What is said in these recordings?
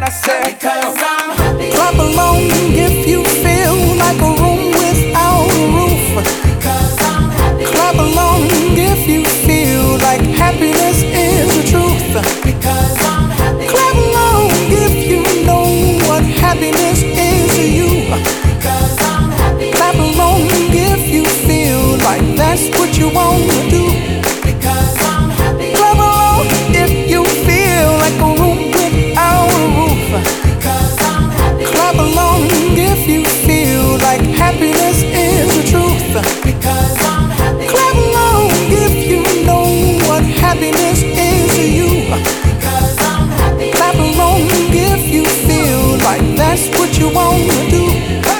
I said, because I'm happy. clap along if you feel like a room without a roof. Because I'm happy. Clap along if you feel like happiness is the truth. Because I'm happy. Clap along if you know what happiness is to you. Because I'm happy. Clap along if you feel like that's what you want to do. Because I'm happy. Clap along if you feel like a room without a roof. Because I'm happy. Clap along if you feel like happiness is the truth. Because I'm happy. Clap along if you know what happiness is to you. Because I'm happy. Clap along if you feel like that's what you want to do.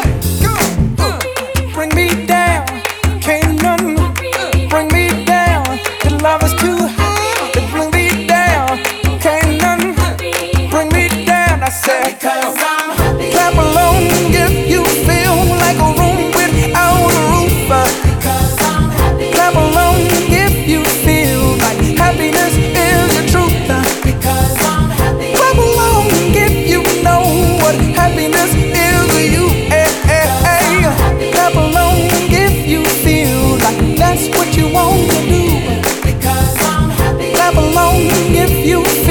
Bring me down, can't none bring me down. The love is too high to bring me down. Can't none bring me down. I said, Because I'm happy. clap along if you feel like a room without a roof. Because I'm happy. Clap along if you feel like happiness is the truth. Because I'm happy. Clap along if you know what happiness is to you. Clap along if you feel like that's what you want to do. Because I'm happy. Clap along if you